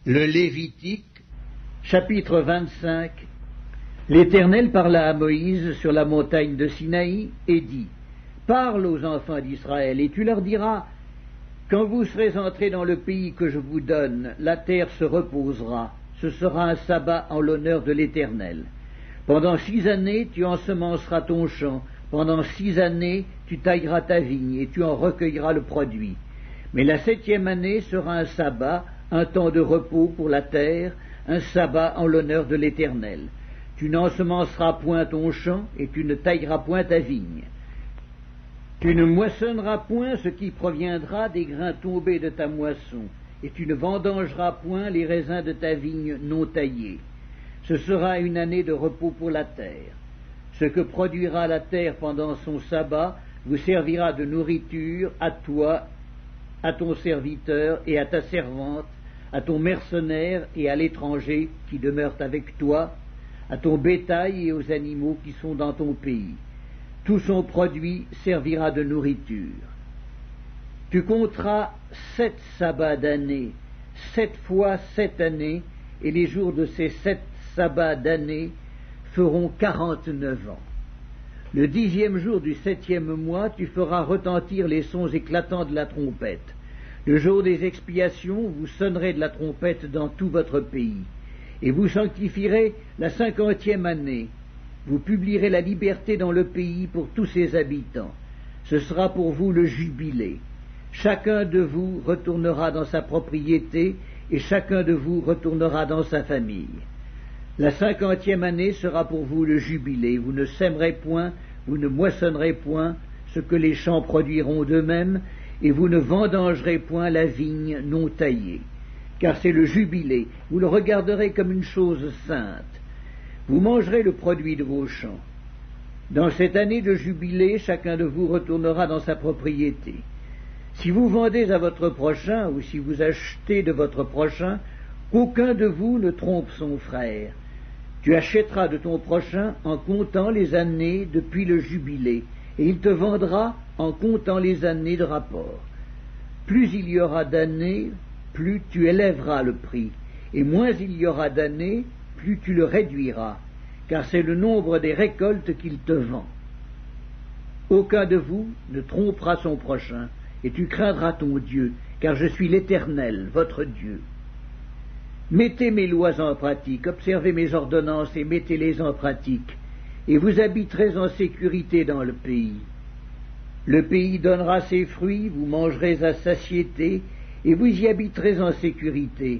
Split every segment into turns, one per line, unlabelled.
Le Lévitique, chapitre 25. L'Éternel parla à Moïse sur la montagne de Sinaï et dit: Parle aux enfants d'Israël, et tu leur diras: Quand vous serez entrés dans le pays que je vous donne, la terre se reposera. Ce sera un sabbat en l'honneur de l'Éternel. Pendant 6 années, tu ensemenceras ton champ. Pendant 6 années, tu tailleras ta vigne, et tu en recueilleras le produit. Mais la 7e année sera un sabbat, un temps de repos pour la terre, un sabbat en l'honneur de l'Éternel. Tu n'ensemenceras point ton champ, et tu ne tailleras point ta vigne. Tu ne moissonneras point ce qui proviendra des grains tombés de ta moisson, et tu ne vendangeras point les raisins de ta vigne non taillés. Ce sera une année de repos pour la terre. Ce que produira la terre pendant son sabbat vous servira de nourriture à toi, à ton serviteur et à ta servante, à ton mercenaire et à l'étranger qui demeure avec toi, à ton bétail et aux animaux qui sont dans ton pays. Tout son produit servira de nourriture. Tu compteras 7 sabbats d'année, 7 fois 7 années, et les jours de ces 7 sabbats d'année feront 49 ans. Le 10e jour du 7e mois, tu feras retentir les sons éclatants de la trompette. Le jour des expiations, vous sonnerez de la trompette dans tout votre pays. Et vous sanctifierez la 50e année. Vous publierez la liberté dans le pays pour tous ses habitants. Ce sera pour vous le jubilé. Chacun de vous retournera dans sa propriété, et chacun de vous retournera dans sa famille. La 50e année sera pour vous le jubilé. Vous ne sèmerez point, vous ne moissonnerez point ce que les champs produiront d'eux-mêmes, et vous ne vendangerez point la vigne non taillée. Car c'est le jubilé, vous le regarderez comme une chose sainte. Vous mangerez le produit de vos champs. Dans cette année de jubilé, chacun de vous retournera dans sa propriété. Si vous vendez à votre prochain, ou si vous achetez de votre prochain, qu'aucun de vous ne trompe son frère. Tu achèteras de ton prochain en comptant les années depuis le jubilé, et il te vendra en comptant les années de rapport. Plus il y aura d'années, plus tu élèveras le prix, et moins il y aura d'années, plus tu le réduiras, car c'est le nombre des récoltes qu'il te vend. Aucun de vous ne trompera son prochain, et tu craindras ton Dieu, car je suis l'Éternel, votre Dieu. Mettez mes lois en pratique, observez mes ordonnances et mettez-les en pratique, et vous habiterez en sécurité dans le pays. Le pays donnera ses fruits, vous mangerez à satiété, et vous y habiterez en sécurité.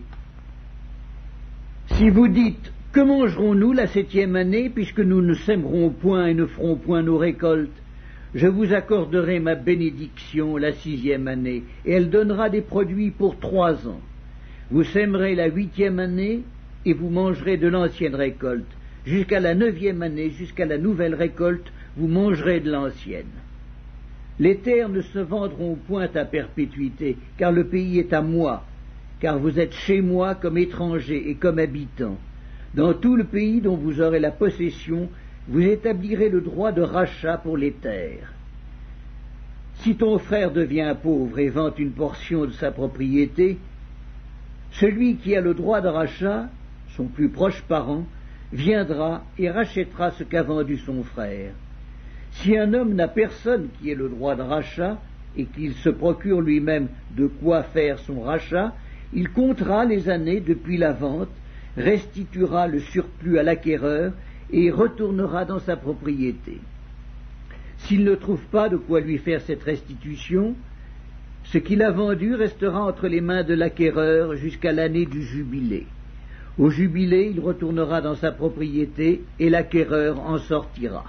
Si vous dites: Que mangerons-nous la 7e année, puisque nous ne sèmerons point et ne ferons point nos récoltes? Je vous accorderai ma bénédiction la 6e année, et elle donnera des produits pour 3 ans. Vous sèmerez la 8e année, et vous mangerez de l'ancienne récolte. Jusqu'à la 9e année, jusqu'à la nouvelle récolte, vous mangerez de l'ancienne. Les terres ne se vendront point à perpétuité, car le pays est à moi, car vous êtes chez moi comme étrangers et comme habitants. Dans tout le pays dont vous aurez la possession, vous établirez le droit de rachat pour les terres. Si ton frère devient pauvre et vend une portion de sa propriété, celui qui a le droit de rachat, son plus proche parent, viendra et rachètera ce qu'a vendu son frère. Si un homme n'a personne qui ait le droit de rachat, et qu'il se procure lui-même de quoi faire son rachat, il comptera les années depuis la vente, restituera le surplus à l'acquéreur, et retournera dans sa propriété. S'il ne trouve pas de quoi lui faire cette restitution, ce qu'il a vendu restera entre les mains de l'acquéreur jusqu'à l'année du jubilé. Au jubilé, il retournera dans sa propriété, et l'acquéreur en sortira.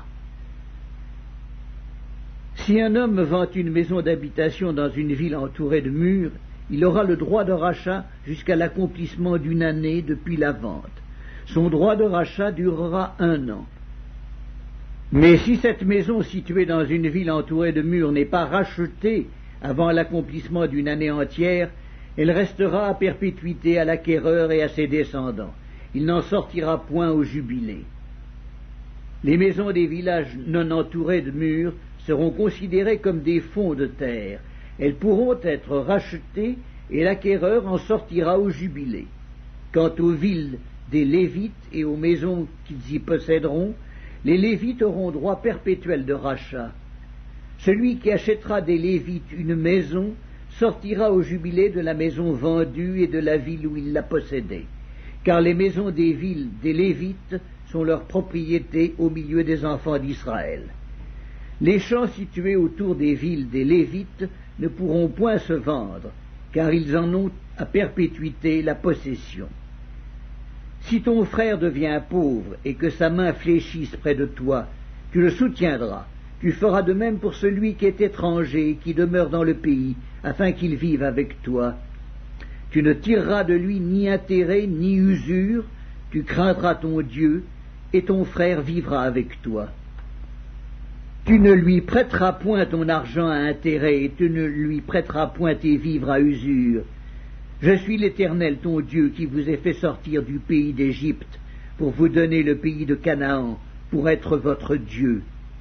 Si un homme vend une maison d'habitation dans une ville entourée de murs, il aura le droit de rachat jusqu'à l'accomplissement d'une année depuis la vente. Son droit de rachat durera 1 an. Mais si cette maison située dans une ville entourée de murs n'est pas rachetée avant l'accomplissement d'une année entière, elle restera à perpétuité à l'acquéreur et à ses descendants. Il n'en sortira point au jubilé. Les maisons des villages non entourés de murs seront considérées comme des fonds de terre. Elles pourront être rachetées et l'acquéreur en sortira au jubilé. Quant aux villes des Lévites et aux maisons qu'ils y posséderont, les Lévites auront droit perpétuel de rachat. Celui qui achètera des Lévites une maison sortira au jubilé de la maison vendue et de la ville où il la possédait, car les maisons des villes des Lévites sont leur propriété au milieu des enfants d'Israël. Les champs situés autour des villes des Lévites ne pourront point se vendre, car ils en ont à perpétuité la possession. Si ton frère devient pauvre et que sa main fléchisse près de toi, tu le soutiendras. Tu feras de même pour celui qui est étranger et qui demeure dans le pays, afin qu'il vive avec toi. Tu ne tireras de lui ni intérêt ni usure, tu craindras ton Dieu, et ton frère vivra avec toi. Tu ne lui prêteras point ton argent à intérêt, et tu ne lui prêteras point tes vivres à usure. Je suis l'Éternel ton Dieu qui vous ai fait sortir du pays d'Égypte, pour vous donner le pays de Canaan, pour être votre Dieu.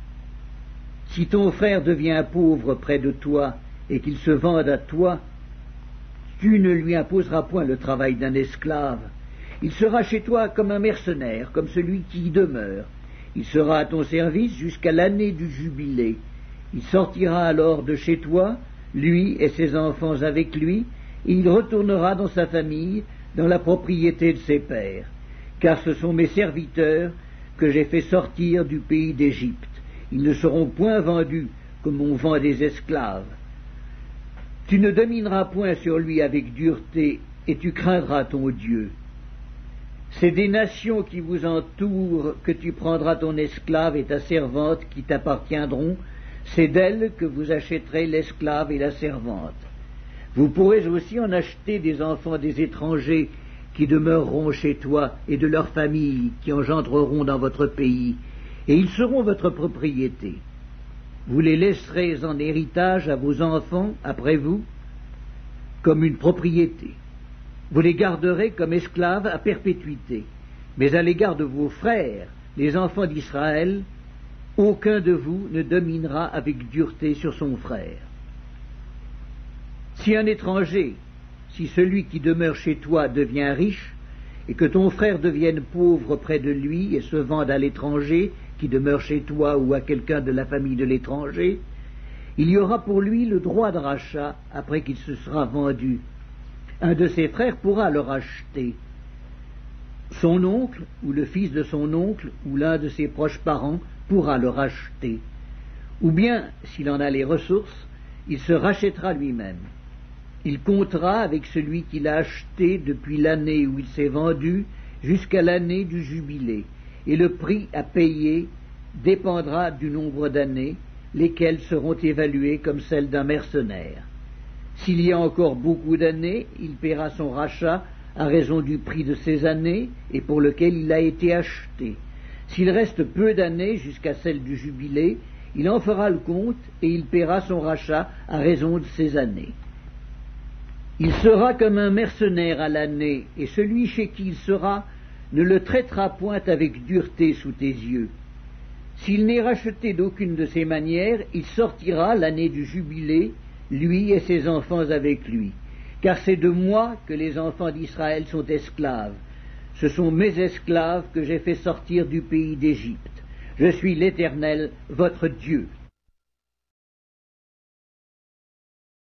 Si ton frère devient pauvre près de toi, et qu'il se vende à toi, tu ne lui imposeras point le travail d'un esclave. Il sera chez toi comme un mercenaire, comme celui qui y demeure. Il sera à ton service jusqu'à l'année du jubilé. Il sortira alors de chez toi, lui et ses enfants avec lui, et il retournera dans sa famille, dans la propriété de ses pères. Car ce sont mes serviteurs que j'ai fait sortir du pays d'Égypte. Ils ne seront point vendus comme on vend des esclaves. Tu ne domineras point sur lui avec dureté, et tu craindras ton Dieu. C'est des nations qui vous entourent que tu prendras ton esclave et ta servante qui t'appartiendront, c'est d'elles que vous achèterez l'esclave et la servante. Vous pourrez aussi en acheter des enfants des étrangers qui demeureront chez toi et de leurs familles qui engendreront dans votre pays, et ils seront votre propriété. Vous les laisserez en héritage à vos enfants après vous, comme une propriété. Vous les garderez comme esclaves à perpétuité. Mais à l'égard de vos frères, les enfants d'Israël, aucun de vous ne dominera avec dureté sur son frère. Si un étranger, si celui qui demeure chez toi devient riche, et que ton frère devienne pauvre près de lui et se vende à l'étranger, qui demeure chez toi ou à quelqu'un de la famille de l'étranger, il y aura pour lui le droit de rachat après qu'il se sera vendu. Un de ses frères pourra le racheter. Son oncle, ou le fils de son oncle, ou l'un de ses proches parents pourra le racheter. Ou bien, s'il en a les ressources, il se rachètera lui-même. Il comptera avec celui qui l'a acheté depuis l'année où il s'est vendu jusqu'à l'année du jubilé, et le prix à payer dépendra du nombre d'années, lesquelles seront évaluées comme celles d'un mercenaire. S'il y a encore beaucoup d'années, il paiera son rachat à raison du prix de ces années et pour lequel il a été acheté. S'il reste peu d'années jusqu'à celle du jubilé, il en fera le compte et il paiera son rachat à raison de ces années. Il sera comme un mercenaire à l'année, et celui chez qui il sera ne le traitera point avec dureté sous tes yeux. S'il n'est racheté d'aucune de ces manières, il sortira l'année du jubilé, lui et ses enfants avec lui. Car c'est de moi que les enfants d'Israël sont esclaves. Ce sont mes esclaves que j'ai fait sortir du pays d'Égypte. Je suis l'Éternel, votre Dieu.